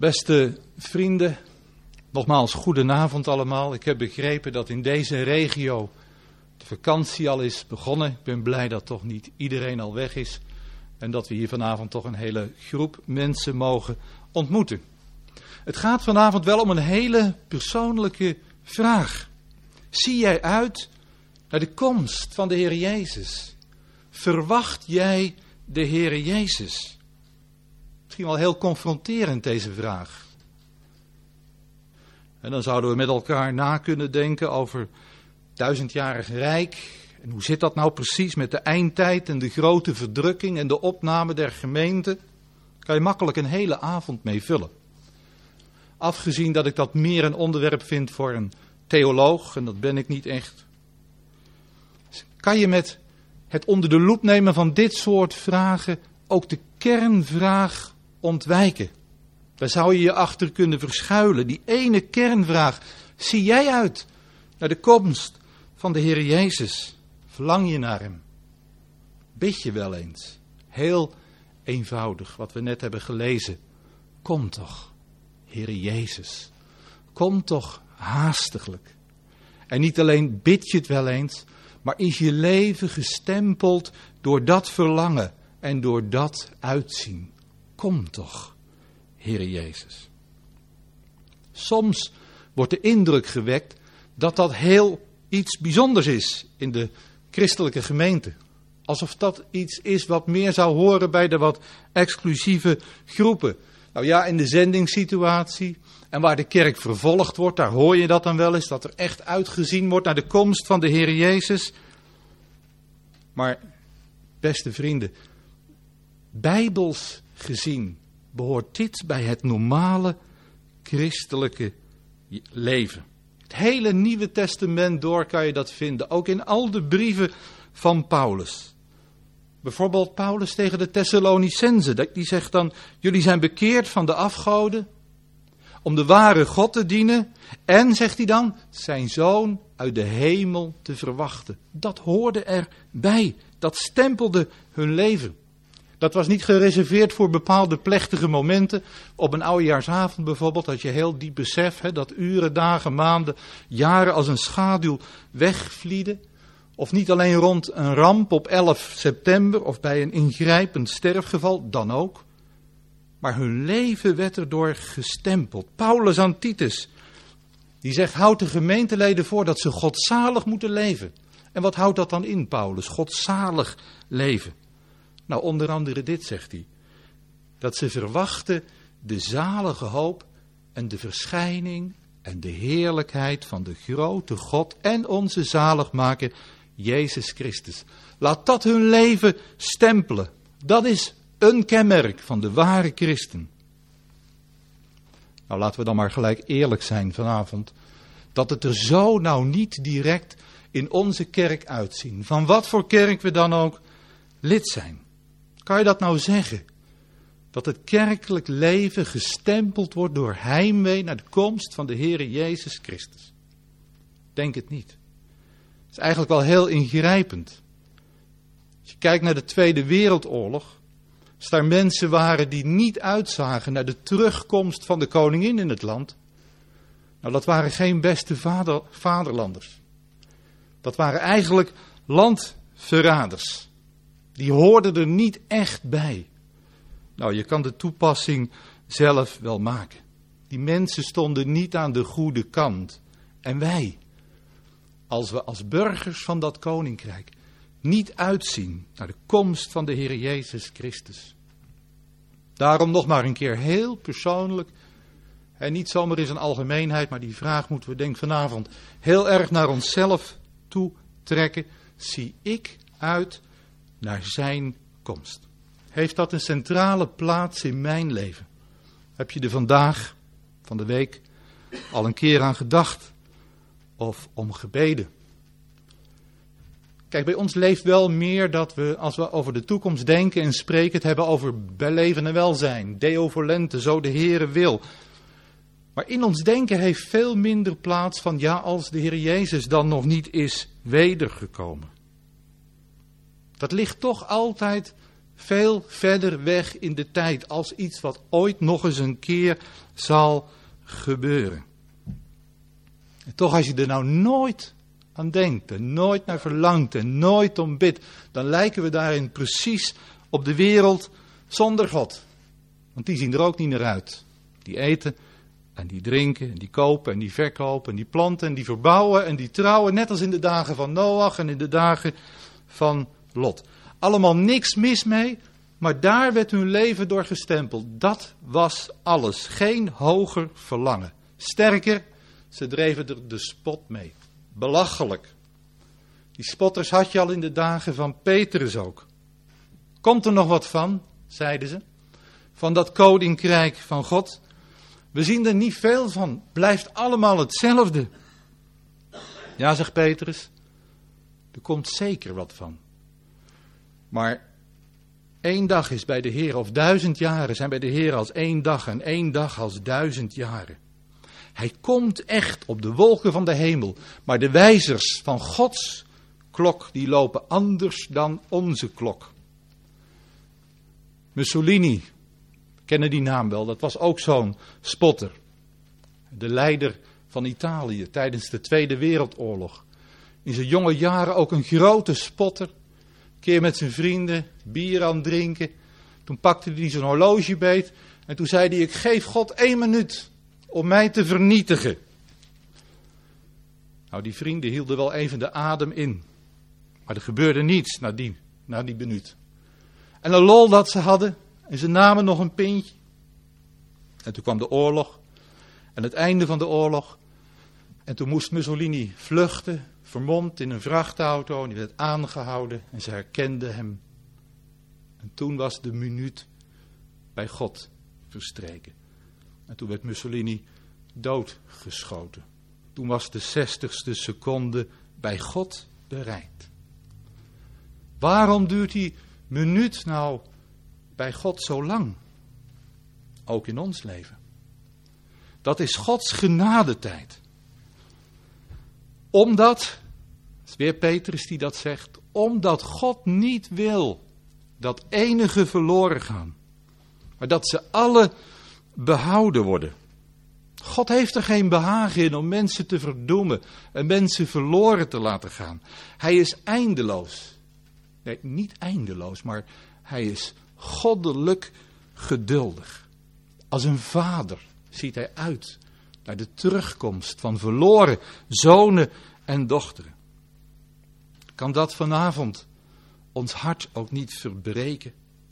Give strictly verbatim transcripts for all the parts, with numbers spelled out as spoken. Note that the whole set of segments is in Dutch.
Beste vrienden, nogmaals goedenavond allemaal. Ik heb begrepen dat in deze regio de vakantie al is begonnen. Ik ben blij dat toch niet iedereen al weg is en dat we hier vanavond toch een hele groep mensen mogen ontmoeten. Het gaat vanavond wel om een hele persoonlijke vraag. Zie jij uit naar de komst van de Heer Jezus? Verwacht jij de Heer Jezus? Misschien wel heel confronterend deze vraag. En dan zouden we met elkaar na kunnen denken over duizendjarig rijk. En hoe zit dat nou precies met de eindtijd en de grote verdrukking en de opname der gemeente? Daar kan je makkelijk een hele avond mee vullen. Afgezien dat ik dat meer een onderwerp vind voor een theoloog, en dat ben ik niet echt. Kan je met het onder de loep nemen van dit soort vragen ook de kernvraag ontwijken? Daar zou je je achter kunnen verschuilen. Die ene kernvraag. Zie jij uit naar de komst van de Heer Jezus? Verlang je naar hem? Bid je wel eens? Heel eenvoudig, wat we net hebben gelezen. Kom toch, Heer Jezus. Kom toch haastiglijk. En niet alleen bid je het wel eens, maar is je leven gestempeld door dat verlangen en door dat uitzien. Kom toch, Heere Jezus. Soms wordt de indruk gewekt dat dat heel iets bijzonders is in de christelijke gemeente. Alsof dat iets is wat meer zou horen bij de wat exclusieve groepen. Nou ja, in de zendingssituatie en waar de kerk vervolgd wordt, daar hoor je dat dan wel eens, dat er echt uitgezien wordt naar de komst van de Heer Jezus. Maar, beste vrienden, bijbels gezien behoort dit bij het normale christelijke leven. Het hele Nieuwe Testament door kan je dat vinden, ook in al de brieven van Paulus. Bijvoorbeeld Paulus tegen de Thessalonicenzen, die zegt dan, jullie zijn bekeerd van de afgoden om de ware God te dienen en, zegt hij dan, zijn zoon uit de hemel te verwachten. Dat hoorde erbij, dat stempelde hun leven. Dat was niet gereserveerd voor bepaalde plechtige momenten. Op een oudejaarsavond bijvoorbeeld, dat je heel diep beseft, hè, dat uren, dagen, maanden, jaren als een schaduw wegvlieden. Of niet alleen rond een ramp op elf september of bij een ingrijpend sterfgeval, dan ook. Maar hun leven werd erdoor gestempeld. Paulus aan Titus, die zegt, houd de gemeenteleden voor dat ze godzalig moeten leven. En wat houdt dat dan in, Paulus? Godzalig leven. Nou, onder andere dit zegt hij. Dat ze verwachten de zalige hoop en de verschijning en de heerlijkheid van de grote God en onze zaligmaker Jezus Christus. Laat dat hun leven stempelen. Dat is een kenmerk van de ware christen. Nou, laten we dan maar gelijk eerlijk zijn vanavond. Dat het er zo nou niet direct in onze kerk uitzien. Van wat voor kerk we dan ook lid zijn. Kan je dat nou zeggen? Dat het kerkelijk leven gestempeld wordt door heimwee naar de komst van de Heere Jezus Christus? Denk het niet. Het is eigenlijk wel heel ingrijpend. Als je kijkt naar de Tweede Wereldoorlog, als daar mensen waren die niet uitzagen naar de terugkomst van de koningin in het land, nou, dat waren geen beste vader, vaderlanders. Dat waren eigenlijk landverraders. Die hoorden er niet echt bij. Nou, je kan de toepassing zelf wel maken. Die mensen stonden niet aan de goede kant. En wij, als we als burgers van dat koninkrijk niet uitzien naar de komst van de Heer Jezus Christus. Daarom nog maar een keer heel persoonlijk, en niet zomaar in zijn algemeenheid, maar die vraag moeten we denk ik vanavond heel erg naar onszelf toe trekken. Zie ik uit naar zijn komst? Heeft dat een centrale plaats in mijn leven? Heb je er vandaag, van de week, al een keer aan gedacht? Of om gebeden? Kijk, bij ons leeft wel meer dat we, als we over de toekomst denken en spreken, het hebben over leven en welzijn. Deo volente, zo de Heere wil. Maar in ons denken heeft veel minder plaats van, ja, als de Heer Jezus dan nog niet is wedergekomen. Dat ligt toch altijd veel verder weg in de tijd als iets wat ooit nog eens een keer zal gebeuren. En toch, als je er nou nooit aan denkt en nooit naar verlangt en nooit om bidt, dan lijken we daarin precies op de wereld zonder God. Want die zien er ook niet naar uit. Die eten en die drinken en die kopen en die verkopen en die planten en die verbouwen en die trouwen, net als in de dagen van Noach en in de dagen van Lot. Allemaal niks mis mee, maar daar werd hun leven door gestempeld. Dat was alles. Geen hoger verlangen. Sterker, ze dreven er de spot mee. Belachelijk. Die spotters had je al in de dagen van Petrus ook. Komt er nog wat van, zeiden ze, van dat koninkrijk van God? We zien er niet veel van. Blijft allemaal hetzelfde. Ja, zegt Petrus, er komt zeker wat van. Maar één dag is bij de Heer, of duizend jaren zijn bij de Heer als één dag en één dag als duizend jaren. Hij komt echt op de wolken van de hemel, maar de wijzers van Gods klok, die lopen anders dan onze klok. Mussolini, we kennen die naam wel, dat was ook zo'n spotter. De leider van Italië tijdens de Tweede Wereldoorlog. In zijn jonge jaren ook een grote spotter. Een keer met zijn vrienden bier aan het drinken. Toen pakte hij zijn horloge beet en toen zei hij: ik geef God één minuut om mij te vernietigen. Nou, die vrienden hielden wel even de adem in. Maar er gebeurde niets na die, na die minuut. En een lol dat ze hadden. En ze namen nog een pintje. En toen kwam de oorlog. En het einde van de oorlog. En toen moest Mussolini vluchten. Vermomd in een vrachtauto. En die werd aangehouden. En ze herkenden hem. En toen was de minuut bij God verstreken. En toen werd Mussolini doodgeschoten. Toen was de zestigste seconde bij God bereikt. Waarom duurt die minuut nou bij God zo lang? Ook in ons leven. Dat is Gods genadetijd. Omdat, het is weer Petrus die dat zegt, omdat God niet wil dat enigen verloren gaan, maar dat ze alle behouden worden. God heeft er geen behagen in om mensen te verdoemen en mensen verloren te laten gaan. Hij is eindeloos. Nee, niet eindeloos, maar hij is goddelijk geduldig. Als een vader ziet hij uit naar de terugkomst van verloren zonen en dochteren. Kan dat vanavond ons hart ook niet verbreken?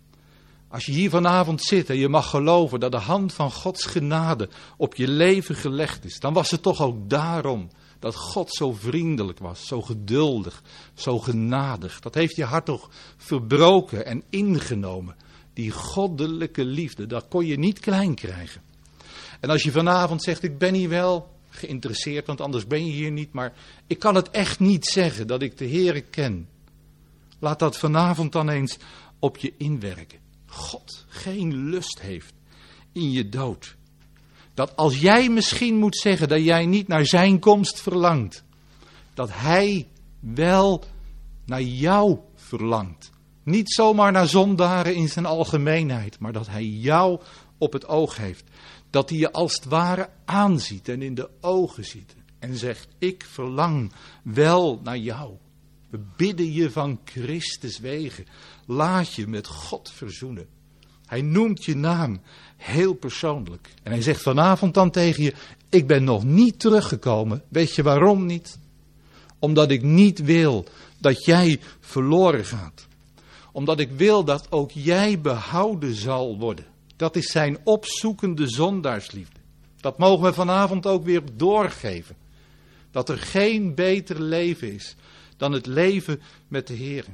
Als je hier vanavond zit en je mag geloven dat de hand van Gods genade op je leven gelegd is, dan was het toch ook daarom dat God zo vriendelijk was, zo geduldig, zo genadig. Dat heeft je hart toch verbroken en ingenomen. Die goddelijke liefde, dat kon je niet klein krijgen. En als je vanavond zegt: ik ben hier wel geïnteresseerd, want anders ben je hier niet, maar ik kan het echt niet zeggen dat ik de Heere ken. Laat dat vanavond dan eens op je inwerken. God geen lust heeft in je dood. Dat als jij misschien moet zeggen dat jij niet naar zijn komst verlangt, dat hij wel naar jou verlangt. Niet zomaar naar zondaren in zijn algemeenheid, maar dat hij jou op het oog heeft. Dat hij je als het ware aanziet en in de ogen ziet en zegt: ik verlang wel naar jou. We bidden je van Christus wegen. Laat je met God verzoenen. Hij noemt je naam heel persoonlijk. En hij zegt vanavond dan tegen je: ik ben nog niet teruggekomen. Weet je waarom niet? Omdat ik niet wil dat jij verloren gaat. Omdat ik wil dat ook jij behouden zal worden. Dat is zijn opzoekende zondaarsliefde. Dat mogen we vanavond ook weer doorgeven. Dat er geen beter leven is dan het leven met de Heer.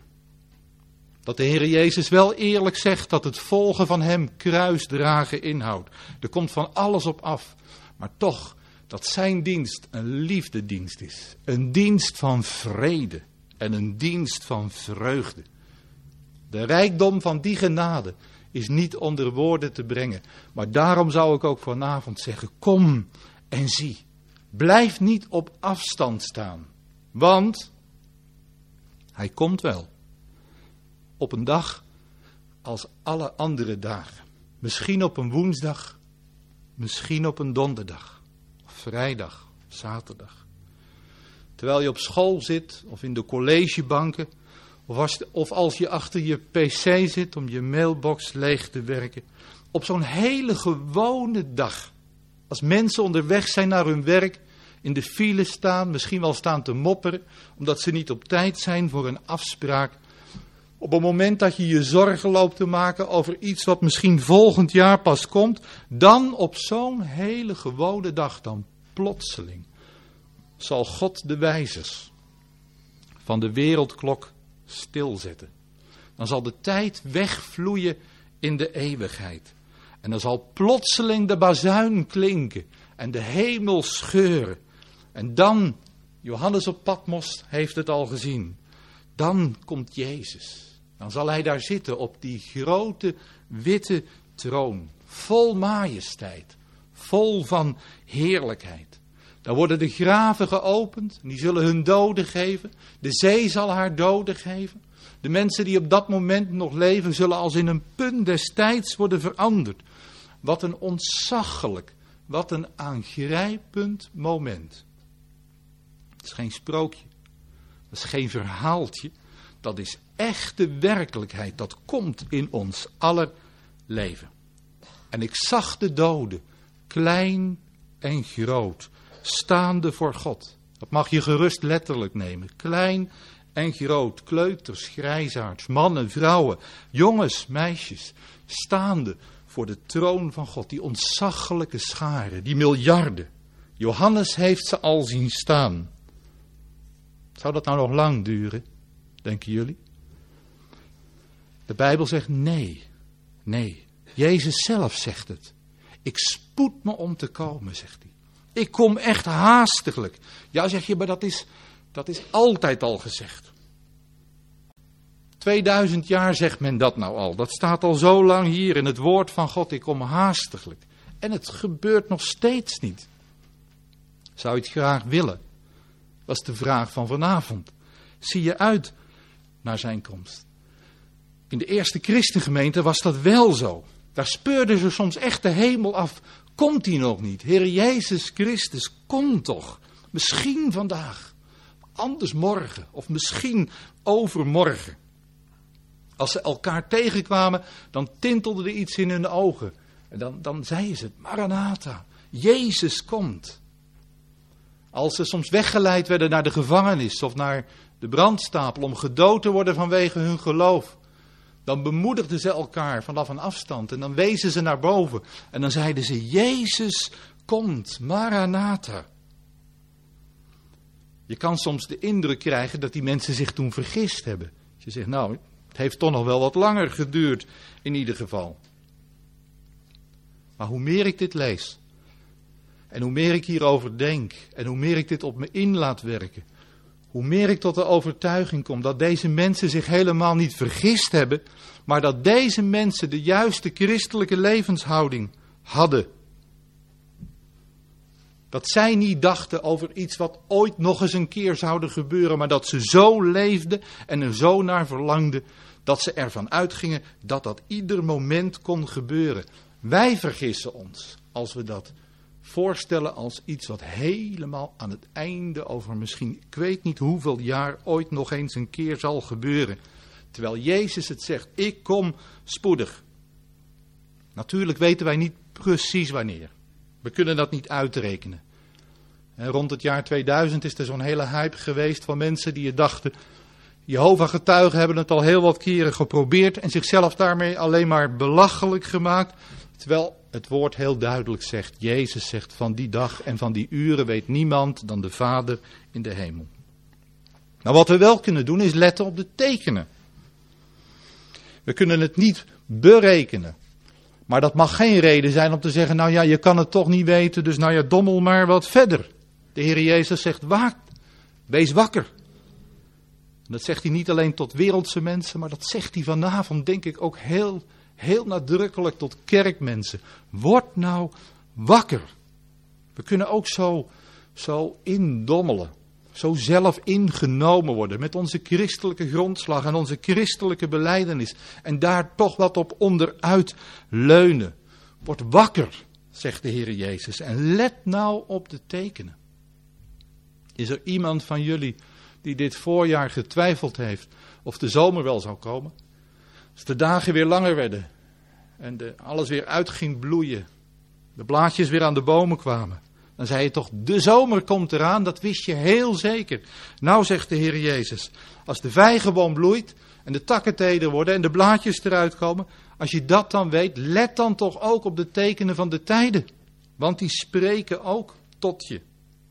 Dat de Heer Jezus wel eerlijk zegt dat het volgen van hem kruisdragen inhoudt. Er komt van alles op af. Maar toch dat zijn dienst een liefdedienst is. Een dienst van vrede en een dienst van vreugde. De rijkdom van die genade is niet onder woorden te brengen. Maar daarom zou ik ook vanavond zeggen: kom en zie. Blijf niet op afstand staan. Want hij komt wel. Op een dag als alle andere dagen. Misschien op een woensdag, misschien op een donderdag, of vrijdag, of zaterdag. Terwijl je op school zit, of in de collegebanken, of als, of als je achter je pc zit om je mailbox leeg te werken. Op zo'n hele gewone dag. Als mensen onderweg zijn naar hun werk, in de file staan, misschien wel staan te mopperen, omdat ze niet op tijd zijn voor een afspraak. Op het moment dat je je zorgen loopt te maken over iets wat misschien volgend jaar pas komt, dan op zo'n hele gewone dag, dan plotseling, zal God de wijzers van de wereldklok stilzetten. Dan zal de tijd wegvloeien in de eeuwigheid. En dan zal plotseling de bazuin klinken en de hemel scheuren. En dan, Johannes op Patmos heeft het al gezien, dan komt Jezus. Dan zal hij daar zitten op die grote witte troon, vol majesteit, vol van heerlijkheid. Dan worden de graven geopend en die zullen hun doden geven. De zee zal haar doden geven. De mensen die op dat moment nog leven zullen als in een punt des tijds worden veranderd. Wat een ontzaglijk, wat een aangrijpend moment. Het is geen sprookje, dat is geen verhaaltje. Dat is echte werkelijkheid, dat komt in ons aller leven. En ik zag de doden, klein en groot, staande voor God. Dat mag je gerust letterlijk nemen. Klein en groot, kleuters, grijsaards, mannen, vrouwen, jongens, meisjes, staande voor de troon van God. Die ontzaglijke scharen, die miljarden. Johannes heeft ze al zien staan. Zou dat nou nog lang duren, denken jullie? De Bijbel zegt nee, nee. Jezus zelf zegt het. Ik spoed me om te komen, zegt hij. Ik kom echt haastiglijk. Ja, zeg je, maar dat is, dat is altijd al gezegd. tweeduizend jaar zegt men dat nou al. Dat staat al zo lang hier in het woord van God. Ik kom haastiglijk. En het gebeurt nog steeds niet. Zou je het graag willen? Was de vraag van vanavond. Zie je uit naar zijn komst? In de eerste christengemeente was dat wel zo. Daar speurden ze soms echt de hemel af. Komt hij nog niet? Heer Jezus Christus, kom toch. Misschien vandaag. Anders morgen. Of misschien overmorgen. Als ze elkaar tegenkwamen, dan tintelde er iets in hun ogen. En dan, dan zeiden ze het. Maranatha. Jezus komt. Als ze soms weggeleid werden naar de gevangenis of naar de brandstapel om gedood te worden vanwege hun geloof. Dan bemoedigden ze elkaar vanaf een afstand en dan wezen ze naar boven. En dan zeiden ze, Jezus komt, Maranatha. Je kan soms de indruk krijgen dat die mensen zich toen vergist hebben. Je zegt, nou, het heeft toch nog wel wat langer geduurd in ieder geval. Maar hoe meer ik dit lees, en hoe meer ik hierover denk, en hoe meer ik dit op me in laat werken, hoe meer ik tot de overtuiging kom dat deze mensen zich helemaal niet vergist hebben, maar dat deze mensen de juiste christelijke levenshouding hadden. Dat zij niet dachten over iets wat ooit nog eens een keer zou gebeuren, maar dat ze zo leefden en er zo naar verlangden, dat ze ervan uitgingen dat dat ieder moment kon gebeuren. Wij vergissen ons als we dat voorstellen als iets wat helemaal aan het einde over misschien, ik weet niet hoeveel jaar, ooit nog eens een keer zal gebeuren. Terwijl Jezus het zegt, ik kom spoedig. Natuurlijk weten wij niet precies wanneer. We kunnen dat niet uitrekenen. En rond het jaar tweeduizend is er zo'n hele hype geweest van mensen die dachten, Jehovah-getuigen hebben het al heel wat keren geprobeerd en zichzelf daarmee alleen maar belachelijk gemaakt. Terwijl het woord heel duidelijk zegt, Jezus zegt, van die dag en van die uren weet niemand dan de Vader in de hemel. Nou, wat we wel kunnen doen is letten op de tekenen. We kunnen het niet berekenen. Maar dat mag geen reden zijn om te zeggen, nou ja, je kan het toch niet weten, dus nou ja, dommel maar wat verder. De Heer Jezus zegt, waak, wees wakker. En dat zegt hij niet alleen tot wereldse mensen, maar dat zegt hij vanavond, denk ik, ook heel, heel nadrukkelijk tot kerkmensen. Word nou wakker. We kunnen ook zo, zo indommelen. zo zelf ingenomen worden met onze christelijke grondslag en onze christelijke belijdenis. En daar toch wat op onderuit leunen. Word wakker, zegt de Heer Jezus. En let nou op de tekenen. Is er iemand van jullie die dit voorjaar getwijfeld heeft of de zomer wel zou komen? Als de dagen weer langer werden en de, alles weer uit ging bloeien, de blaadjes weer aan de bomen kwamen, dan zei je toch, de zomer komt eraan, dat wist je heel zeker. Nou, zegt de Heer Jezus, als de vijgenboom bloeit en de takken teder worden en de blaadjes eruit komen, als je dat dan weet, let dan toch ook op de tekenen van de tijden. Want die spreken ook tot je.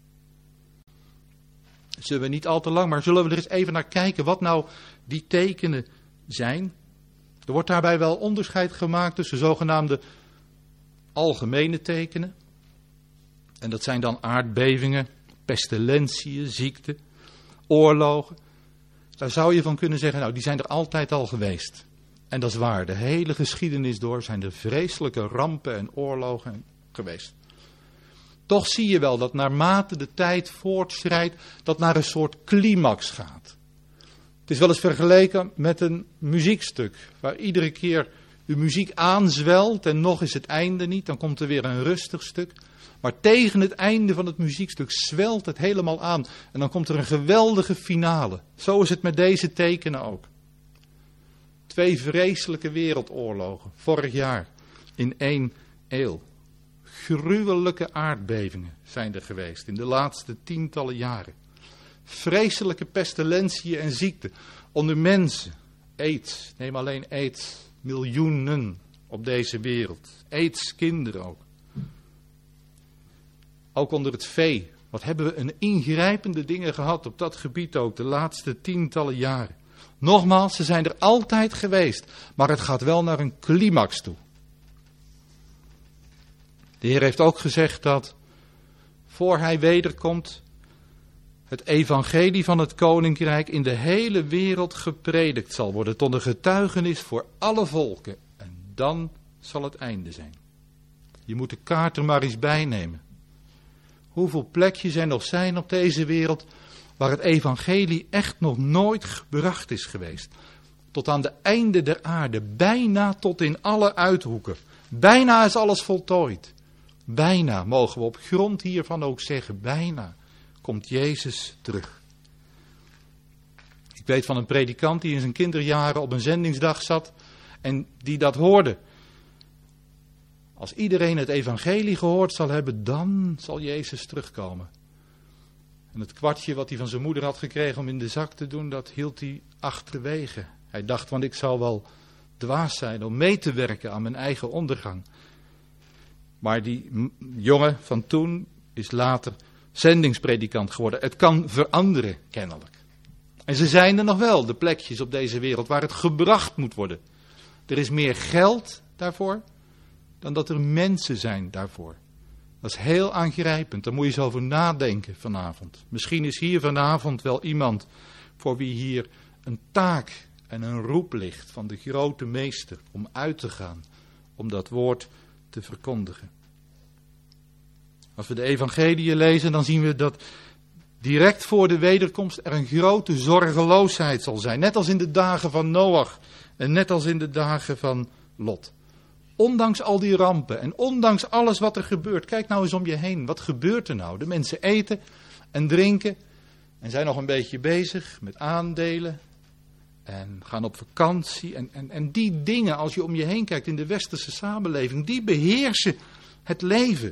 Zullen we niet al te lang, maar zullen we er eens even naar kijken wat nou die tekenen zijn? Er wordt daarbij wel onderscheid gemaakt tussen zogenaamde algemene tekenen. En dat zijn dan aardbevingen, pestilentiën, ziekten, oorlogen. Daar zou je van kunnen zeggen, nou die zijn er altijd al geweest. En dat is waar, de hele geschiedenis door zijn er vreselijke rampen en oorlogen geweest. Toch zie je wel dat naarmate de tijd voortschrijdt, dat naar een soort climax gaat. Het is wel eens vergeleken met een muziekstuk, waar iedere keer de muziek aanzwelt en nog is het einde niet, dan komt er weer een rustig stuk. Maar tegen het einde van het muziekstuk zwelt het helemaal aan en dan komt er een geweldige finale. Zo is het met deze tekenen ook. Twee vreselijke wereldoorlogen, vorig jaar, in één eeuw. Gruwelijke aardbevingen zijn er geweest in de laatste tientallen jaren. Vreselijke pestilentiën en ziekten onder mensen. Aids, neem alleen aids, miljoenen op deze wereld. Aids, kinderen ook. Ook onder het vee. Wat hebben we een ingrijpende dingen gehad op dat gebied ook de laatste tientallen jaren. Nogmaals, ze zijn er altijd geweest, maar het gaat wel naar een climax toe. De Heer heeft ook gezegd dat, voor hij wederkomt, het evangelie van het koninkrijk in de hele wereld gepredikt zal worden, tot een getuigenis voor alle volken. En dan zal het einde zijn. Je moet de kaart er maar eens bij nemen. Hoeveel plekjes er nog zijn op deze wereld waar het evangelie echt nog nooit gebracht is geweest. Tot aan de einde der aarde, bijna tot in alle uithoeken. Bijna is alles voltooid. Bijna, mogen we op grond hiervan ook zeggen, bijna komt Jezus terug. Ik weet van een predikant die in zijn kinderjaren op een zendingsdag zat en die dat hoorde. Als iedereen het evangelie gehoord zal hebben, dan zal Jezus terugkomen. En het kwartje wat hij van zijn moeder had gekregen om in de zak te doen, dat hield hij achterwege. Hij dacht, want ik zal wel dwaas zijn om mee te werken aan mijn eigen ondergang. Maar die jongen van toen is later zendingspredikant geworden. Het kan veranderen, kennelijk. En ze zijn er nog wel, de plekjes op deze wereld waar het gebracht moet worden. Er is meer geld daarvoor dan dat er mensen zijn daarvoor. Dat is heel aangrijpend, daar moet je eens over nadenken vanavond. Misschien is hier vanavond wel iemand voor wie hier een taak en een roep ligt van de grote meester om uit te gaan, om dat woord te verkondigen. Als we de evangelie lezen, dan zien we dat direct voor de wederkomst er een grote zorgeloosheid zal zijn. Net als in de dagen van Noach en net als in de dagen van Lot. Ondanks al die rampen en ondanks alles wat er gebeurt. Kijk nou eens om je heen. Wat gebeurt er nou? De mensen eten en drinken en zijn nog een beetje bezig met aandelen. En gaan op vakantie. En, en, en die dingen, als je om je heen kijkt in de westerse samenleving, die beheersen het leven.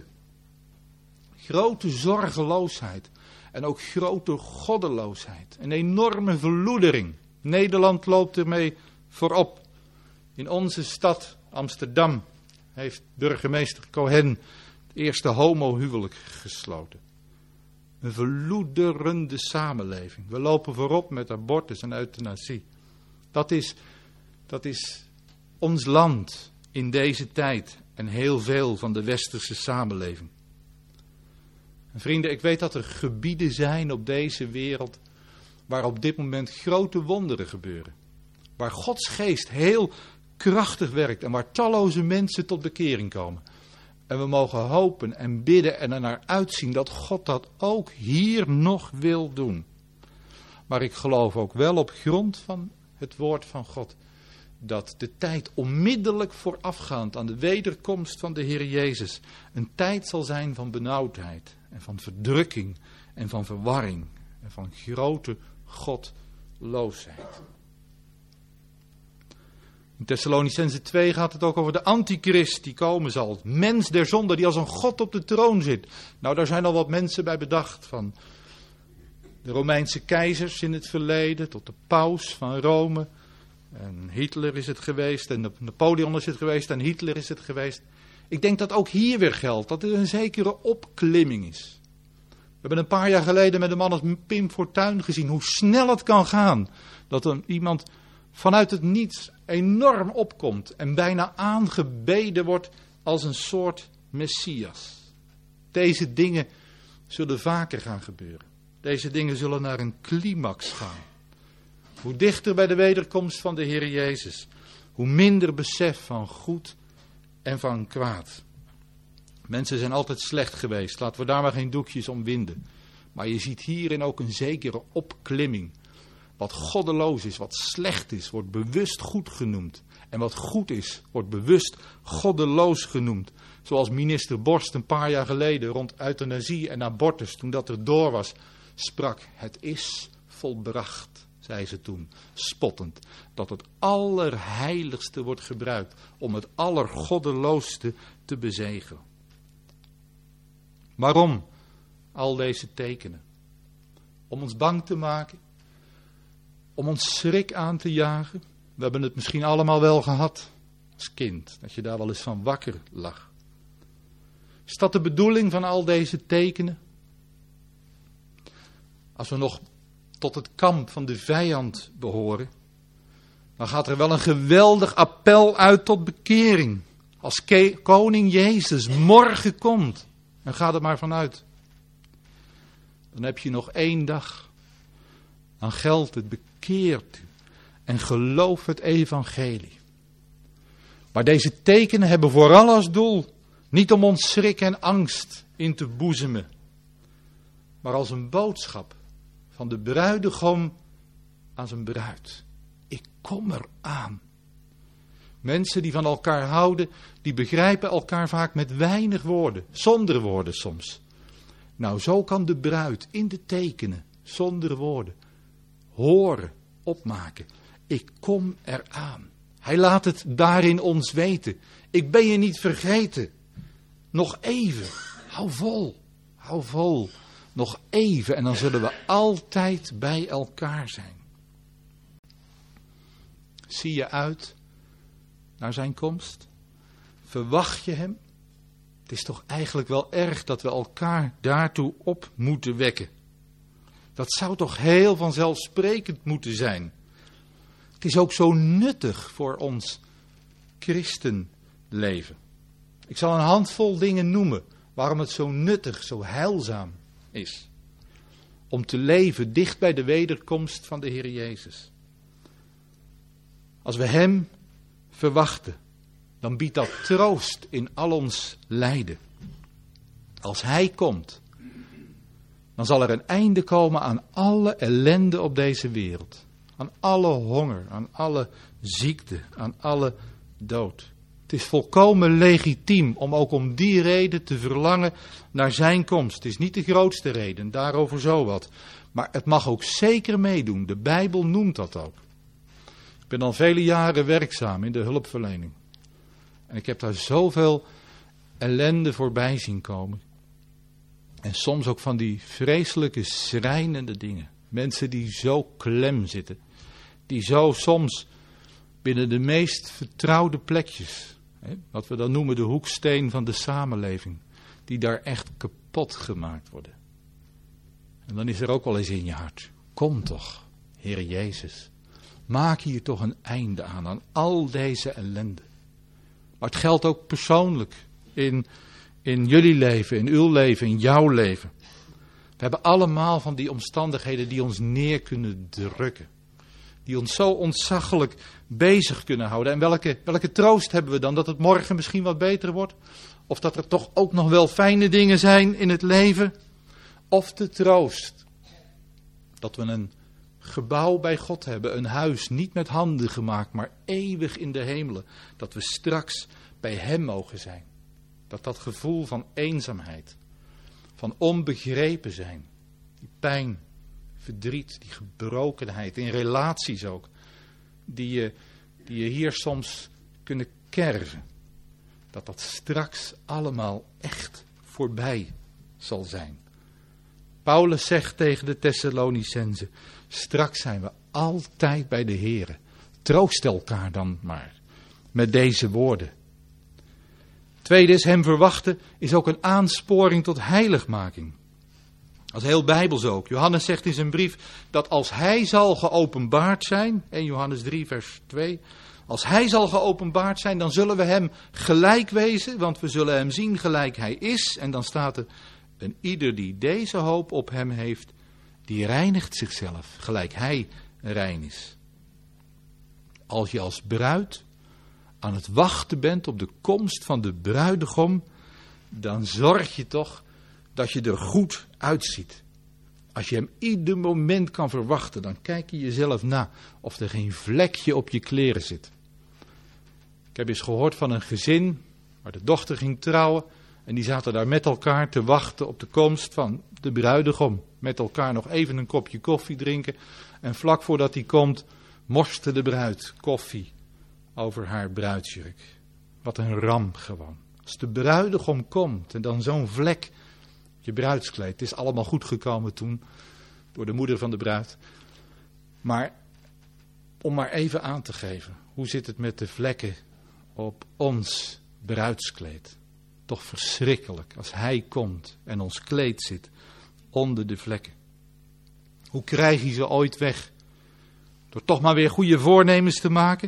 Grote zorgeloosheid. En ook grote goddeloosheid. Een enorme verloedering. Nederland loopt ermee voorop. In onze stad Amsterdam heeft burgemeester Cohen het eerste homohuwelijk gesloten. Een verloederende samenleving. We lopen voorop met abortus en euthanasie. Dat is, dat is ons land in deze tijd en heel veel van de westerse samenleving. En vrienden, ik weet dat er gebieden zijn op deze wereld waar op dit moment grote wonderen gebeuren. Waar Gods geest heel krachtig werkt en waar talloze mensen tot bekering komen. En we mogen hopen en bidden en er naar uitzien dat God dat ook hier nog wil doen. Maar ik geloof ook wel op grond van het woord van God dat de tijd onmiddellijk voorafgaand aan de wederkomst van de Heer Jezus een tijd zal zijn van benauwdheid en van verdrukking en van verwarring en van grote godloosheid. In Thessalonicenzen twee gaat het ook over de antichrist die komen zal. Het mens der zonde die als een god op de troon zit. Nou, daar zijn al wat mensen bij bedacht. Van de Romeinse keizers in het verleden tot de paus van Rome. En Hitler is het geweest en Napoleon is het geweest en Hitler is het geweest. Ik denk dat ook hier weer geldt dat er een zekere opklimming is. We hebben een paar jaar geleden met een man als Pim Fortuyn gezien hoe snel het kan gaan. Dat er iemand vanuit het niets enorm opkomt en bijna aangebeden wordt als een soort Messias. Deze dingen zullen vaker gaan gebeuren. Deze dingen zullen naar een climax gaan. Hoe dichter bij de wederkomst van de Heer Jezus, hoe minder besef van goed en van kwaad. Mensen zijn altijd slecht geweest, laten we daar maar geen doekjes om winden. Maar je ziet hierin ook een zekere opklimming. Wat goddeloos is, wat slecht is, wordt bewust goed genoemd. En wat goed is, wordt bewust goddeloos genoemd. Zoals minister Borst een paar jaar geleden rond euthanasie en abortus, toen dat er door was, sprak: het is volbracht, zei ze toen, spottend. Dat het allerheiligste wordt gebruikt om het allergoddeloosste te bezegelen. Waarom al deze tekenen? Om ons bang te maken? Om ons schrik aan te jagen? We hebben het misschien allemaal wel gehad als kind, dat je daar wel eens van wakker lag. Is dat de bedoeling van al deze tekenen? Als we nog tot het kamp van de vijand behoren, dan gaat er wel een geweldig appel uit tot bekering. Als ke- koning Jezus morgen komt, en ga er maar vanuit. Dan heb je nog één dag. Dan geldt het: bekeert u en geloof het evangelie. Maar deze tekenen hebben vooral als doel niet om ons schrik en angst in te boezemen, maar als een boodschap van de bruidegom aan zijn bruid. Ik kom eraan. Mensen die van elkaar houden, die begrijpen elkaar vaak met weinig woorden, zonder woorden soms. Nou, zo kan de bruid in de tekenen, zonder woorden, horen, opmaken. Ik kom eraan. Hij laat het daarin ons weten. Ik ben je niet vergeten. Nog even. Hou vol. Hou vol. Nog even en dan zullen we altijd bij elkaar zijn. Zie je uit naar zijn komst? Verwacht je hem? Het is toch eigenlijk wel erg dat we elkaar daartoe op moeten wekken. Dat zou toch heel vanzelfsprekend moeten zijn. Het is ook zo nuttig voor ons christenleven. Ik zal een handvol dingen noemen waarom het zo nuttig, zo heilzaam is. Om te leven dicht bij de wederkomst van de Heer Jezus. Als we hem verwachten, dan biedt dat troost in al ons lijden. Als hij komt, dan zal er een einde komen aan alle ellende op deze wereld. Aan alle honger, aan alle ziekte, aan alle dood. Het is volkomen legitiem om ook om die reden te verlangen naar zijn komst. Het is niet de grootste reden, daarover zo wat. Maar het mag ook zeker meedoen. De Bijbel noemt dat ook. Ik ben al vele jaren werkzaam in de hulpverlening. En ik heb daar zoveel ellende voorbij zien komen. En soms ook van die vreselijke, schrijnende dingen. Mensen die zo klem zitten. Die zo soms binnen de meest vertrouwde plekjes, hè, wat we dan noemen de hoeksteen van de samenleving, die daar echt kapot gemaakt worden. En dan is er ook wel eens in je hart: kom toch, Heer Jezus. Maak hier toch een einde aan, aan al deze ellende. Maar het geldt ook persoonlijk in, in jullie leven, in uw leven, in jouw leven. We hebben allemaal van die omstandigheden die ons neer kunnen drukken. Die ons zo ontzaglijk bezig kunnen houden. En welke, welke troost hebben we dan? Dat het morgen misschien wat beter wordt? Of dat er toch ook nog wel fijne dingen zijn in het leven? Of de troost dat we een gebouw bij God hebben. Een huis niet met handen gemaakt, maar eeuwig in de hemelen. Dat we straks bij hem mogen zijn. Dat dat gevoel van eenzaamheid, van onbegrepen zijn, die pijn, verdriet, die gebrokenheid, in relaties ook, die je, die je hier soms kunnen kerven, dat dat straks allemaal echt voorbij zal zijn. Paulus zegt tegen de Thessalonicenzen, straks zijn we altijd bij de Here. Troost elkaar dan maar met deze woorden. Tweede is, hem verwachten is ook een aansporing tot heiligmaking. Dat is heel bijbels ook. Johannes zegt in zijn brief dat als hij zal geopenbaard zijn, eerste Johannes drie vers twee, als hij zal geopenbaard zijn, dan zullen we hem gelijk wezen, want we zullen hem zien gelijk hij is. En dan staat er, en ieder die deze hoop op hem heeft, die reinigt zichzelf, gelijk hij rein is. Als je als bruid aan het wachten bent op de komst van de bruidegom, dan zorg je toch dat je er goed uitziet. Als je hem ieder moment kan verwachten, dan kijk je jezelf na of er geen vlekje op je kleren zit. Ik heb eens gehoord van een gezin waar de dochter ging trouwen en die zaten daar met elkaar te wachten op de komst van de bruidegom. Met elkaar nog even een kopje koffie drinken en vlak voordat hij komt, morste de bruid koffie over haar bruidsjurk. Wat een ramp gewoon. Als de bruidegom komt en dan zo'n vlek op je bruidskleed. Het is allemaal goed gekomen toen door de moeder van de bruid. Maar om maar even aan te geven, hoe zit het met de vlekken op ons bruidskleed? Toch verschrikkelijk als hij komt en ons kleed zit onder de vlekken. Hoe krijg je ze ooit weg? Door toch maar weer goede voornemens te maken?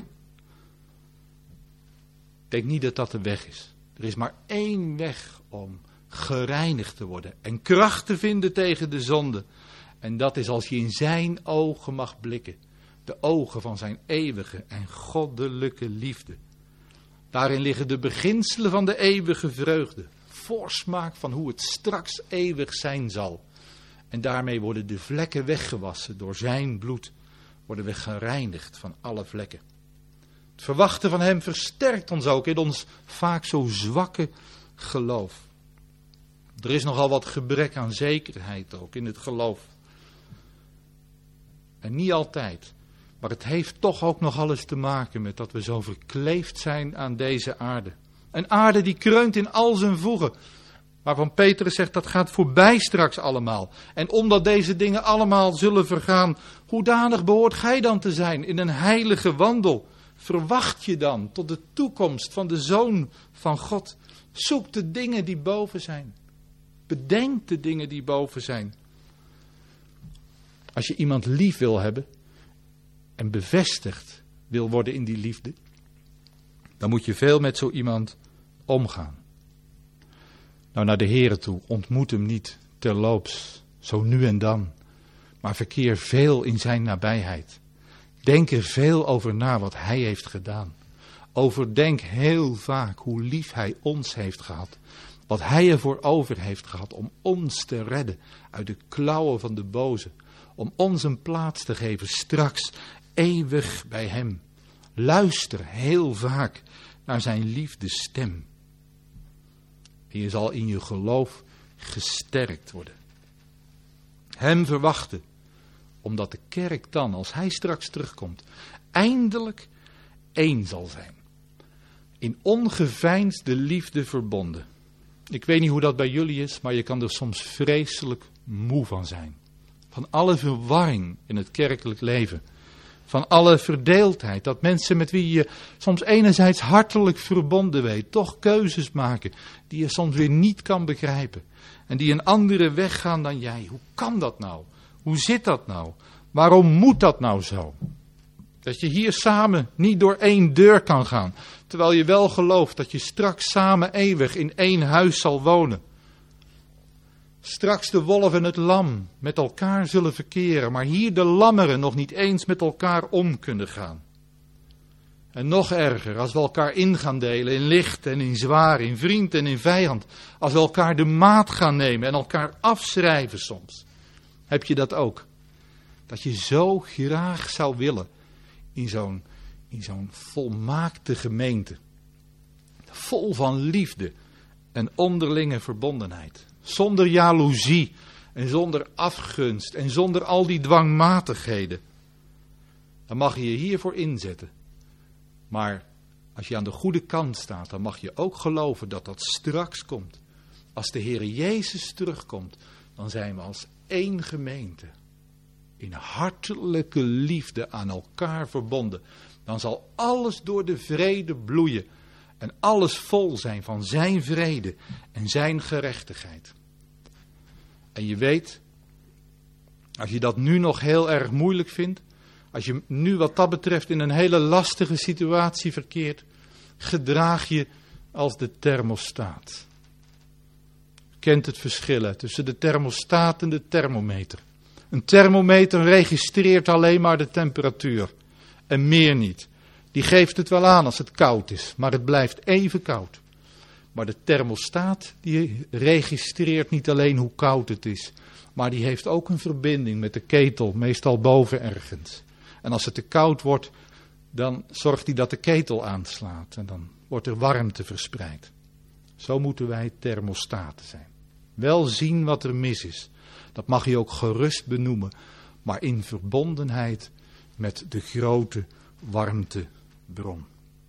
Ik denk niet dat dat de weg is. Er is maar één weg om gereinigd te worden en kracht te vinden tegen de zonde. En dat is als je in zijn ogen mag blikken. De ogen van zijn eeuwige en goddelijke liefde. Daarin liggen de beginselen van de eeuwige vreugde. Voorsmaak van hoe het straks eeuwig zijn zal. En daarmee worden de vlekken weggewassen door zijn bloed. Worden we gereinigd van alle vlekken. Het verwachten van hem versterkt ons ook in ons vaak zo zwakke geloof. Er is nogal wat gebrek aan zekerheid ook in het geloof. En niet altijd. Maar het heeft toch ook nog alles te maken met dat we zo verkleefd zijn aan deze aarde. Een aarde die kreunt in al zijn voegen. Waarvan Petrus zegt dat gaat voorbij straks allemaal. En omdat deze dingen allemaal zullen vergaan, hoedanig behoort gij dan te zijn in een heilige wandel? Verwacht je dan tot de toekomst van de Zoon van God? Zoek de dingen die boven zijn. Bedenk de dingen die boven zijn. Als je iemand lief wil hebben en bevestigd wil worden in die liefde, dan moet je veel met zo iemand omgaan. Nou, naar de Here toe, ontmoet hem niet terloops, zo nu en dan, maar verkeer veel in zijn nabijheid. Denk er veel over na wat hij heeft gedaan. Overdenk heel vaak hoe lief hij ons heeft gehad. Wat hij ervoor over heeft gehad om ons te redden uit de klauwen van de boze. Om ons een plaats te geven straks eeuwig bij hem. Luister heel vaak naar zijn liefdesstem. En je zal in je geloof gesterkt worden. Hem verwachten. Omdat de kerk dan, als hij straks terugkomt, eindelijk één zal zijn. In ongeveinsde liefde verbonden. Ik weet niet hoe dat bij jullie is, maar je kan er soms vreselijk moe van zijn. Van alle verwarring in het kerkelijk leven. Van alle verdeeldheid. Dat mensen met wie je soms enerzijds hartelijk verbonden weet, toch keuzes maken die je soms weer niet kan begrijpen. En die een andere weg gaan dan jij. Hoe kan dat nou? Hoe zit dat nou? Waarom moet dat nou zo? Dat je hier samen niet door één deur kan gaan. Terwijl je wel gelooft dat je straks samen eeuwig in één huis zal wonen. Straks de wolf en het lam met elkaar zullen verkeren. Maar hier de lammeren nog niet eens met elkaar om kunnen gaan. En nog erger, als we elkaar in gaan delen in licht en in zwaar, in vriend en in vijand. Als we elkaar de maat gaan nemen en elkaar afschrijven soms. Heb je dat ook? Dat je zo graag zou willen in zo'n, in zo'n volmaakte gemeente. Vol van liefde en onderlinge verbondenheid. Zonder jaloezie en zonder afgunst en zonder al die dwangmatigheden. Dan mag je je hiervoor inzetten. Maar als je aan de goede kant staat, dan mag je ook geloven dat dat straks komt. Als de Heer Jezus terugkomt, dan zijn we als één gemeente. In hartelijke liefde aan elkaar verbonden. Dan zal alles door de vrede bloeien. En alles vol zijn van zijn vrede en zijn gerechtigheid. En je weet, als je dat nu nog heel erg moeilijk vindt, als je nu wat dat betreft in een hele lastige situatie verkeert, gedraag je als de thermostaat. Je kent het verschil hè, tussen de thermostaat en de thermometer. Een thermometer registreert alleen maar de temperatuur en meer niet. Die geeft het wel aan als het koud is, maar het blijft even koud. Maar de thermostaat die registreert niet alleen hoe koud het is, maar die heeft ook een verbinding met de ketel, meestal boven ergens. En als het te koud wordt, dan zorgt hij dat de ketel aanslaat en dan wordt er warmte verspreid. Zo moeten wij thermostaten zijn. Wel zien wat er mis is. Dat mag je ook gerust benoemen, maar in verbondenheid met de grote warmtebron.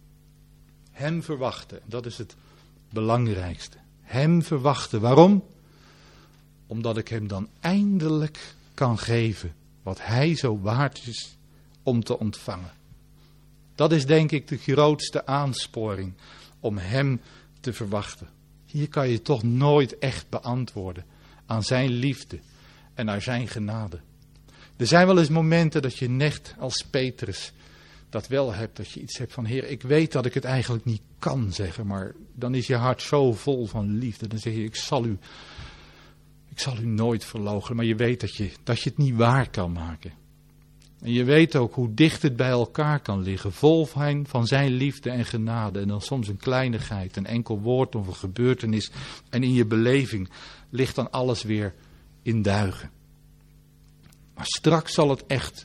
Hem verwachten, dat is het belangrijkste. Hem verwachten. Waarom? Omdat ik hem dan eindelijk kan geven wat hij zo waard is om te ontvangen. Dat is denk ik de grootste aansporing om hem te verwachten. Hier kan je toch nooit echt beantwoorden aan zijn liefde en naar zijn genade. Er zijn wel eens momenten dat je net als Petrus dat wel hebt, dat je iets hebt van Heer, ik weet dat ik het eigenlijk niet kan zeggen, maar dan is je hart zo vol van liefde. Dan zeg je, ik zal u, ik zal u nooit verloochenen, maar je weet dat je, dat je het niet waar kan maken. En je weet ook hoe dicht het bij elkaar kan liggen, vol van, van zijn liefde en genade. En dan soms een kleinigheid, een enkel woord of een gebeurtenis. En in je beleving ligt dan alles weer in duigen. Maar straks zal het echt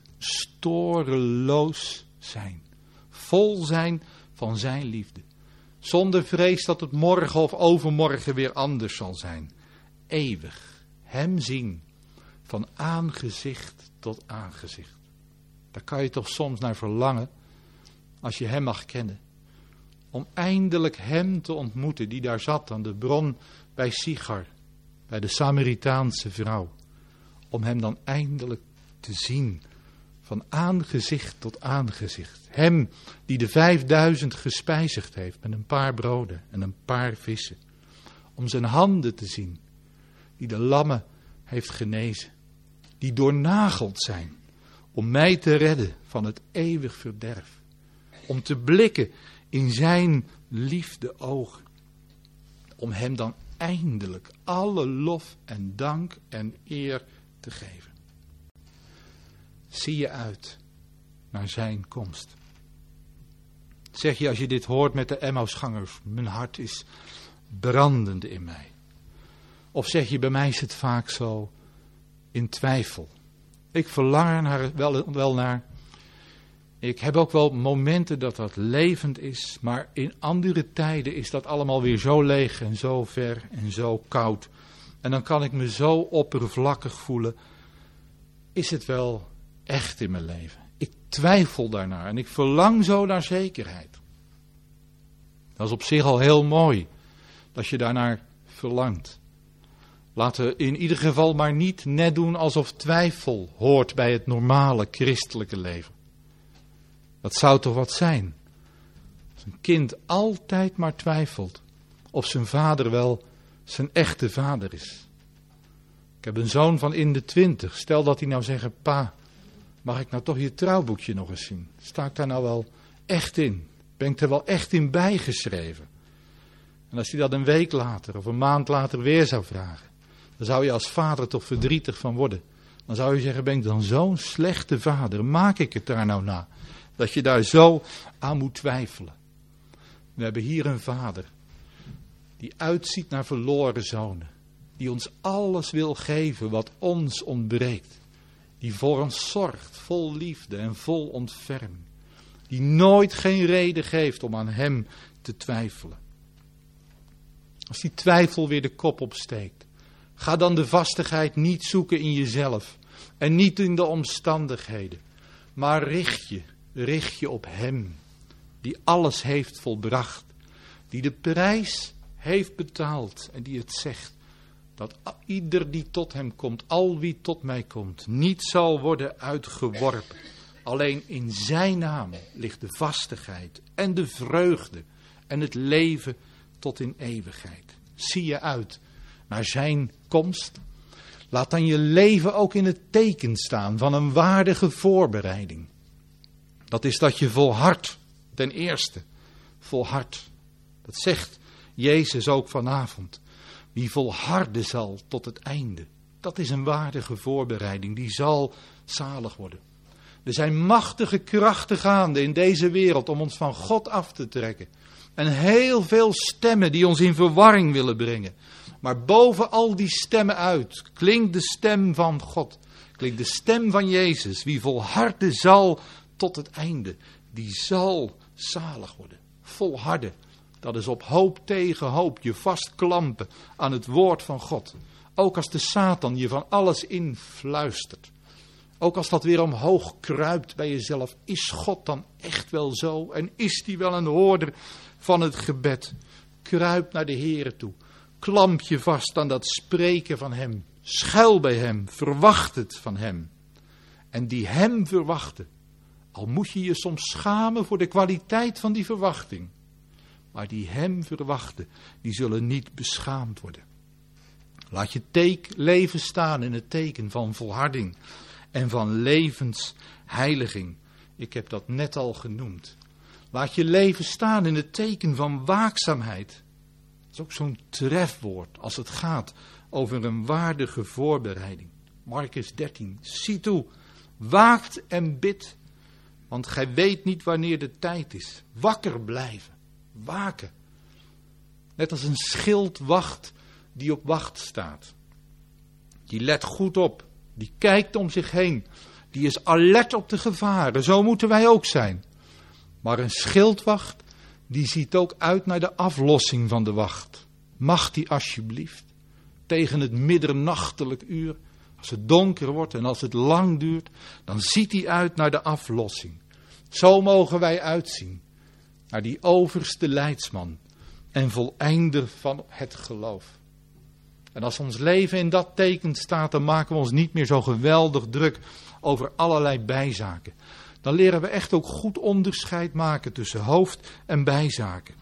storeloos zijn. Vol zijn van zijn liefde. Zonder vrees dat het morgen of overmorgen weer anders zal zijn. Eeuwig hem zien. Van aangezicht tot aangezicht. Daar kan je toch soms naar verlangen. Als je hem mag kennen. Om eindelijk hem te ontmoeten. Die daar zat aan de bron bij Sichar. Bij de Samaritaanse vrouw. Om hem dan eindelijk te zien. Van aangezicht tot aangezicht. Hem die de vijfduizend gespijzigd heeft met een paar broden en een paar vissen. Om zijn handen te zien. Die de lammen heeft genezen. Die doornageld zijn. Om mij te redden van het eeuwig verderf. Om te blikken in zijn liefde ogen. Om hem dan eindelijk alle lof en dank en eer te geven. Zie je uit naar zijn komst. Zeg je als je dit hoort met de Emmausgangers, mijn hart is brandende in mij. Of zeg je, bij mij is het vaak zo in twijfel. Ik verlang er naar, wel, wel naar. Ik heb ook wel momenten dat dat levend is, maar in andere tijden is dat allemaal weer zo leeg en zo ver en zo koud. En dan kan ik me zo oppervlakkig voelen. Is het wel echt in mijn leven? Ik twijfel daarnaar en ik verlang zo naar zekerheid. Dat is op zich al heel mooi, dat je daarnaar verlangt. Laten we in ieder geval maar niet net doen alsof twijfel hoort bij het normale christelijke leven. Dat zou toch wat zijn? Als een kind altijd maar twijfelt of zijn vader wel zijn echte vader is. Ik heb een zoon van in de twintig. Stel dat hij nou zegt, pa, mag ik nou toch je trouwboekje nog eens zien? Sta ik daar nou wel echt in? Ben ik er wel echt in bijgeschreven? En als hij dat een week later of een maand later weer zou vragen, dan zou je als vader toch verdrietig van worden. Dan zou je zeggen, ben ik dan zo'n slechte vader? Maak ik het daar nou na? Dat je daar zo aan moet twijfelen. We hebben hier een vader die uitziet naar verloren zonen. Die ons alles wil geven wat ons ontbreekt. Die voor ons zorgt, vol liefde en vol ontferming. Die nooit geen reden geeft om aan hem te twijfelen. Als die twijfel weer de kop opsteekt, ga dan de vastigheid niet zoeken in jezelf en niet in de omstandigheden. Maar richt je, richt je op hem, die alles heeft volbracht, die de prijs heeft betaald en die het zegt, dat ieder die tot hem komt, al wie tot mij komt, niet zal worden uitgeworpen. Alleen in zijn naam ligt de vastigheid en de vreugde en het leven tot in eeuwigheid. Zie je uit naar zijn komst. Laat dan je leven ook in het teken staan van een waardige voorbereiding. Dat is dat je volhardt, ten eerste, volhardt. Dat zegt Jezus ook vanavond. Wie volharden zal tot het einde. Dat is een waardige voorbereiding, die zal zalig worden. Er zijn machtige krachten gaande in deze wereld om ons van God af te trekken. En heel veel stemmen die ons in verwarring willen brengen. Maar boven al die stemmen uit klinkt de stem van God. Klinkt de stem van Jezus. Wie volharden zal tot het einde, die zal zalig worden. Volharden. Dat is op hoop tegen hoop je vastklampen aan het woord van God. Ook als de Satan je van alles influistert. Ook als dat weer omhoog kruipt bij jezelf. Is God dan echt wel zo? En is die wel een hoorder van het gebed? Kruip naar de Here toe. Klamp je vast aan dat spreken van hem. Schuil bij hem. Verwacht het van hem. En die hem verwachten. Al moet je je soms schamen voor de kwaliteit van die verwachting. Maar die hem verwachten, die zullen niet beschaamd worden. Laat je teek, leven staan in het teken van volharding en van levensheiliging. Ik heb dat net al genoemd. Laat je leven staan in het teken van waakzaamheid. Dat is ook zo'n trefwoord als het gaat over een waardige voorbereiding. Markus dertien, zie toe, waakt en bid, want gij weet niet wanneer de tijd is. Wakker blijven. Waken. Net als een schildwacht die op wacht staat. Die let goed op. Die kijkt om zich heen. Die is alert op de gevaren. Zo moeten wij ook zijn. Maar een schildwacht die ziet ook uit naar de aflossing van de wacht. Mag die alsjeblieft tegen het middernachtelijk uur, als het donker wordt en als het lang duurt, dan ziet hij uit naar de aflossing. Zo mogen wij uitzien. Naar die overste leidsman en voleinder van het geloof. En als ons leven in dat teken staat, dan maken we ons niet meer zo geweldig druk over allerlei bijzaken. Dan leren we echt ook goed onderscheid maken tussen hoofd- en bijzaken.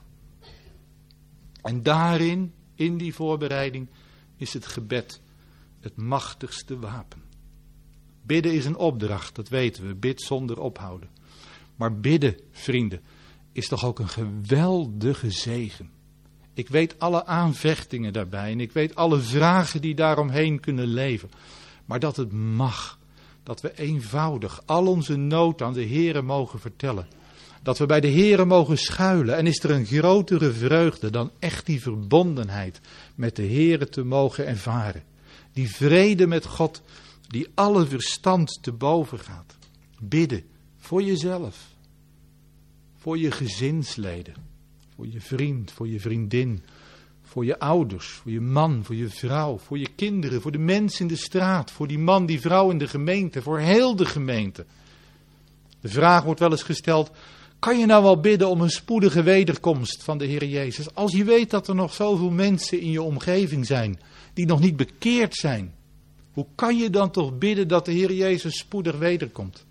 En daarin, in die voorbereiding, is het gebed het machtigste wapen. Bidden is een opdracht, dat weten we. Bid zonder ophouden. Maar bidden, vrienden, is toch ook een geweldige zegen. Ik weet alle aanvechtingen daarbij en ik weet alle vragen die daaromheen kunnen leven. Maar dat het mag, dat we eenvoudig al onze nood aan de Heere mogen vertellen. Dat we bij de Heere mogen schuilen. En is er een grotere vreugde dan echt die verbondenheid met de Heere te mogen ervaren. Die vrede met God die alle verstand te boven gaat. Bidden voor jezelf. Voor je gezinsleden, voor je vriend, voor je vriendin, voor je ouders, voor je man, voor je vrouw, voor je kinderen, voor de mensen in de straat, voor die man, die vrouw in de gemeente, voor heel de gemeente. De vraag wordt wel eens gesteld, kan je nou wel bidden om een spoedige wederkomst van de Heer Jezus, als je weet dat er nog zoveel mensen in je omgeving zijn die nog niet bekeerd zijn? Hoe kan je dan toch bidden dat de Heer Jezus spoedig wederkomt?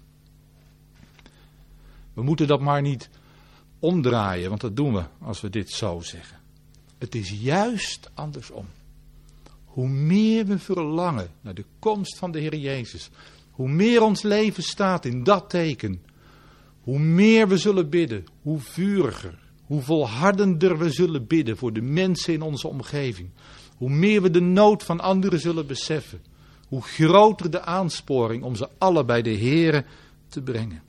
We moeten dat maar niet omdraaien, want dat doen we als we dit zo zeggen. Het is juist andersom. Hoe meer we verlangen naar de komst van de Heer Jezus, hoe meer ons leven staat in dat teken, hoe meer we zullen bidden, hoe vuriger, hoe volhardender we zullen bidden voor de mensen in onze omgeving, hoe meer we de nood van anderen zullen beseffen, hoe groter de aansporing om ze alle bij de Heere te brengen.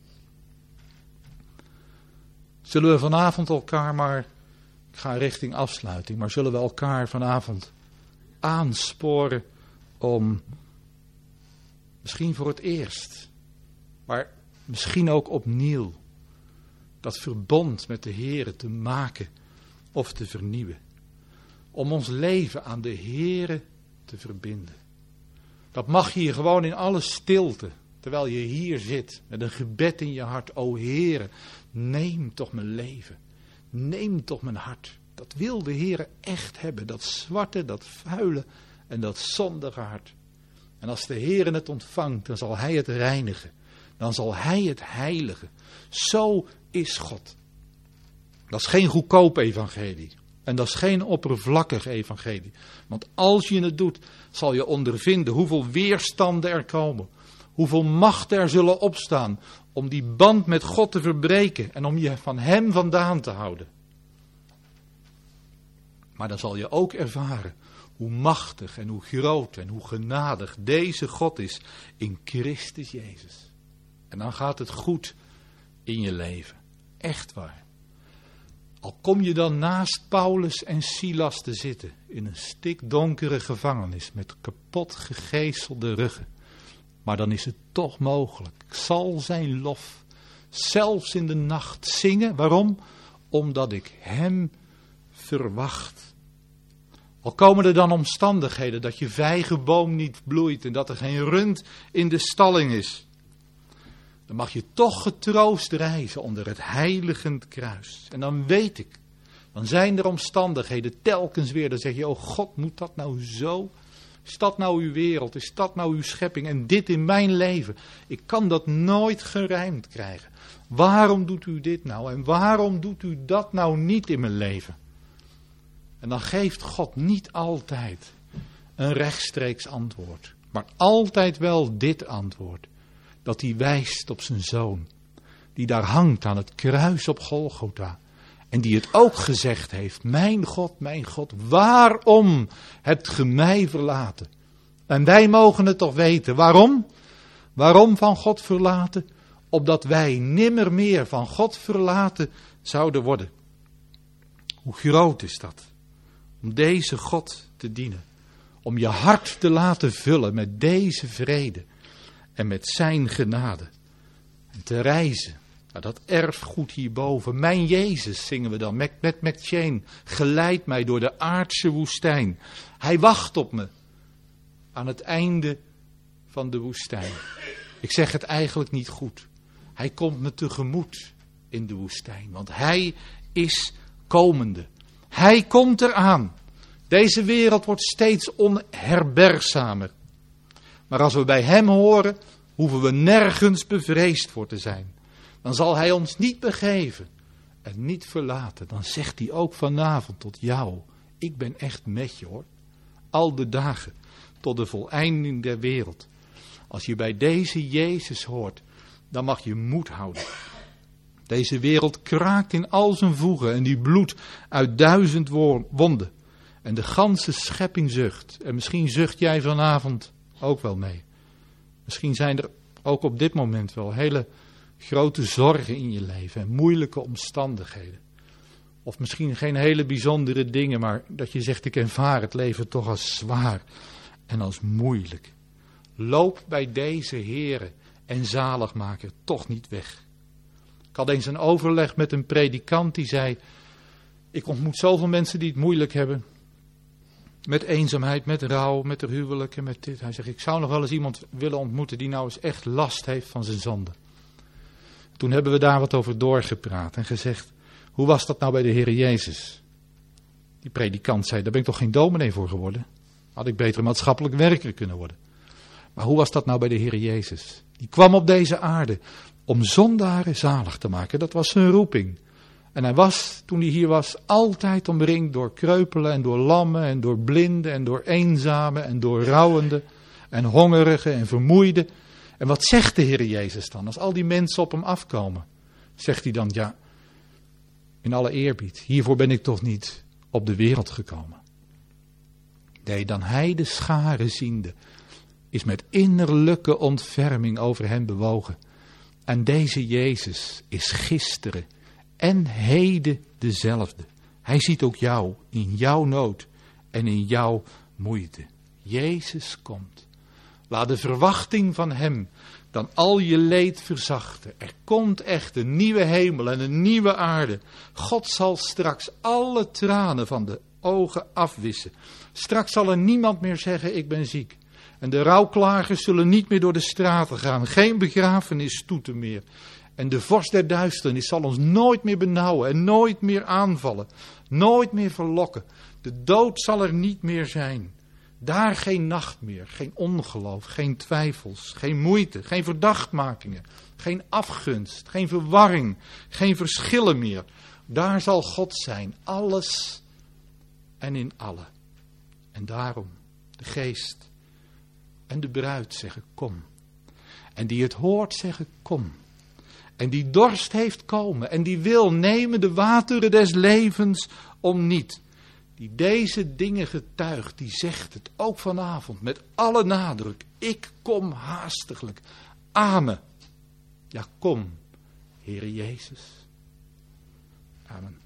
Zullen we vanavond elkaar maar, ik ga richting afsluiting, maar zullen we elkaar vanavond aansporen om Misschien voor het eerst. Maar misschien ook opnieuw. Dat verbond met de Heere te maken of te vernieuwen. Om ons leven aan de Heere te verbinden. Dat mag je hier gewoon in alle stilte. Terwijl je hier zit met een gebed in je hart. O Heere, neem toch mijn leven. Neem toch mijn hart. Dat wil de Heere echt hebben. Dat zwarte, dat vuile en dat zondige hart. En als de Heere het ontvangt, dan zal Hij het reinigen. Dan zal Hij het heiligen. Zo is God. Dat is geen goedkoop evangelie. En dat is geen oppervlakkig evangelie. Want als je het doet, zal je ondervinden hoeveel weerstanden er komen. Hoeveel machten er zullen opstaan om die band met God te verbreken. En om je van Hem vandaan te houden. Maar dan zal je ook ervaren hoe machtig en hoe groot en hoe genadig deze God is in Christus Jezus. En dan gaat het goed in je leven. Echt waar. Al kom je dan naast Paulus en Silas te zitten in een stikdonkere gevangenis met kapot gegezelde ruggen. Maar dan is het toch mogelijk. Ik zal zijn lof zelfs in de nacht zingen. Waarom? Omdat ik Hem verwacht. Al komen er dan omstandigheden dat je vijgenboom niet bloeit en dat er geen rund in de stalling is. Dan mag je toch getroost reizen onder het heiligend kruis. En dan weet ik, dan zijn er omstandigheden telkens weer. Dan zeg je, oh God, moet dat nou zo? Is dat nou uw wereld? Is dat nou uw schepping? En dit in mijn leven? Ik kan dat nooit gerijmd krijgen. Waarom doet u dit nou? En waarom doet u dat nou niet in mijn leven? En dan geeft God niet altijd een rechtstreeks antwoord. Maar altijd wel dit antwoord. Dat hij wijst op zijn zoon. Die daar hangt aan het kruis op Golgotha. En die het ook gezegd heeft. Mijn God, mijn God, waarom hebt ge mij verlaten? En wij mogen het toch weten. Waarom? Waarom van God verlaten? Opdat wij nimmer meer van God verlaten zouden worden. Hoe groot is dat? Om deze God te dienen. Om je hart te laten vullen met deze vrede. En met zijn genade. En te reizen naar dat erfgoed hierboven. Mijn Jezus zingen we dan. Met, met McChain. Geleid mij door de aardse woestijn. Hij wacht op me. Aan het einde van de woestijn. Ik zeg het eigenlijk niet goed. Hij komt me tegemoet in de woestijn. Want hij is komende. Hij komt eraan. Deze wereld wordt steeds onherbergzamer. Maar als we bij hem horen, hoeven we nergens bevreesd voor te zijn. Dan zal hij ons niet begeven en niet verlaten. Dan zegt hij ook vanavond tot jou, ik ben echt met je hoor. Al de dagen tot de voleinding der wereld. Als je bij deze Jezus hoort, dan mag je moed houden. Deze wereld kraakt in al zijn voegen en die bloedt uit duizend wonden. En de ganse schepping zucht. En misschien zucht jij vanavond ook wel mee. Misschien zijn er ook op dit moment wel hele grote zorgen in je leven en moeilijke omstandigheden. Of misschien geen hele bijzondere dingen, maar dat je zegt ik ervaar het leven toch als zwaar en als moeilijk. Loop bij deze Heere en zaligmaker toch niet weg. Ik had eens een overleg met een predikant die zei, ik ontmoet zoveel mensen die het moeilijk hebben. Met eenzaamheid, met rouw, met de huwelijk en met dit. Hij zegt, ik zou nog wel eens iemand willen ontmoeten die nou eens echt last heeft van zijn zonde. Toen hebben we daar wat over doorgepraat en gezegd, hoe was dat nou bij de Heer Jezus? Die predikant zei, daar ben ik toch geen dominee voor geworden? Had ik beter maatschappelijk werker kunnen worden. Maar hoe was dat nou bij de Heer Jezus? Die kwam op deze aarde om zondaren zalig te maken. Dat was zijn roeping. En hij was, toen hij hier was, altijd omringd door kreupelen en door lammen en door blinden en door eenzamen en door rouwenden en hongerigen en vermoeiden. En wat zegt de Heer Jezus dan als al die mensen op hem afkomen? Zegt hij dan, ja, in alle eerbied, hiervoor ben ik toch niet op de wereld gekomen. Nee, dan hij de scharen ziende, is met innerlijke ontferming over hen bewogen. En deze Jezus is gisteren en heden dezelfde. Hij ziet ook jou in jouw nood en in jouw moeite. Jezus komt. Laat de verwachting van hem dan al je leed verzachten. Er komt echt een nieuwe hemel en een nieuwe aarde. God zal straks alle tranen van de ogen afwissen. Straks zal er niemand meer zeggen, ik ben ziek. En de rouwklagers zullen niet meer door de straten gaan. Geen begrafenisstoeten meer. En de vorst der duisternis zal ons nooit meer benauwen en nooit meer aanvallen. Nooit meer verlokken. De dood zal er niet meer zijn. Daar geen nacht meer, geen ongeloof, geen twijfels, geen moeite, geen verdachtmakingen, geen afgunst, geen verwarring, geen verschillen meer. Daar zal God zijn, alles en in allen. En daarom de geest en de bruid zeggen kom. En die het hoort zeggen kom. En die dorst heeft komen en die wil nemen de wateren des levens om niet. Die deze dingen getuigt, die zegt het ook vanavond met alle nadruk. Ik kom haastiglijk. Amen. Ja, kom, Heere Jezus. Amen.